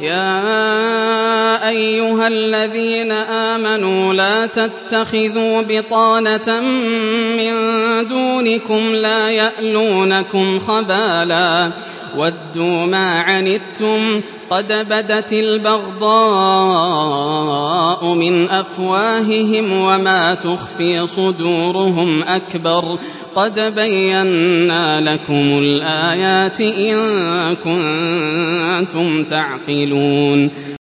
يا أيها الذين آمنوا لا تتخذوا بطانة من دونكم لا يألونكم خبالا ودوا ما عنتم قد بدت البغضاء من أفواههم وما تخفي صدورهم أكبر قد بينا لكم الآيات إن كنتم تعقلون